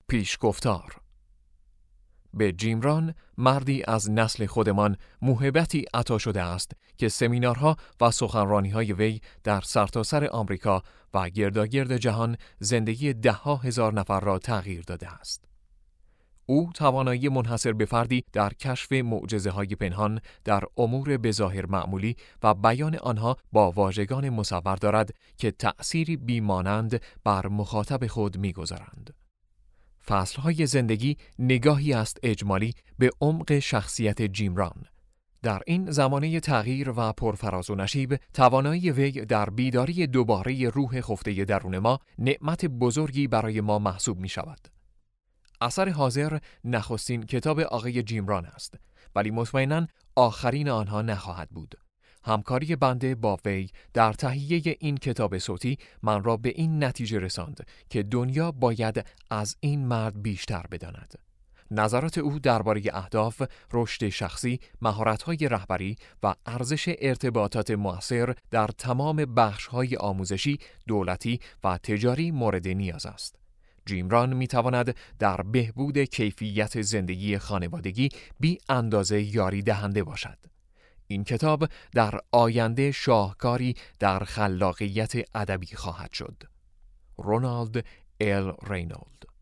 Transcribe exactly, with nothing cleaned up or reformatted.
پیشگفتار. به جیم ران، مردی از نسل خودمان، موهبتی عطا شده است که سمینارها و سخنرانی‌های وی در سرتاسر آمریکا و گرداگرد جهان زندگی ده‌ها هزار نفر را تغییر داده است. او توانایی منحصر به فردی در کشف معجزه‌های پنهان در امور بظاهر معمولی و بیان آنها با واژگان مصور دارد که تأثیری بیمانند بر مخاطب خود می‌گذارند. فصل‌های زندگی نگاهی است اجمالی به عمق شخصیت جیم ران. در این زمانه تغییر و پرفراز و نشیب، توانایی وی در بیداری دوباره روح خفته درون ما نعمت بزرگی برای ما محسوب می شود. اثر حاضر نخستین کتاب آقای جیم ران است، ولی مطمئناً آخرین آنها نخواهد بود. همکاری بنده با وی در تهیه این کتاب صوتی من را به این نتیجه رساند که دنیا باید از این مرد بیشتر بداند. نظرات او درباره اهداف، رشد شخصی، مهارت‌های رهبری و ارزش ارتباطات مؤثر در تمام بخش‌های آموزشی، دولتی و تجاری مورد نیاز است. جیم ران می‌تواند در بهبود کیفیت زندگی خانوادگی بی اندازه یاری دهنده باشد. این کتاب در آینده شاهکاری در خلاقیت ادبی خواهد شد. رونالد ال رینولد.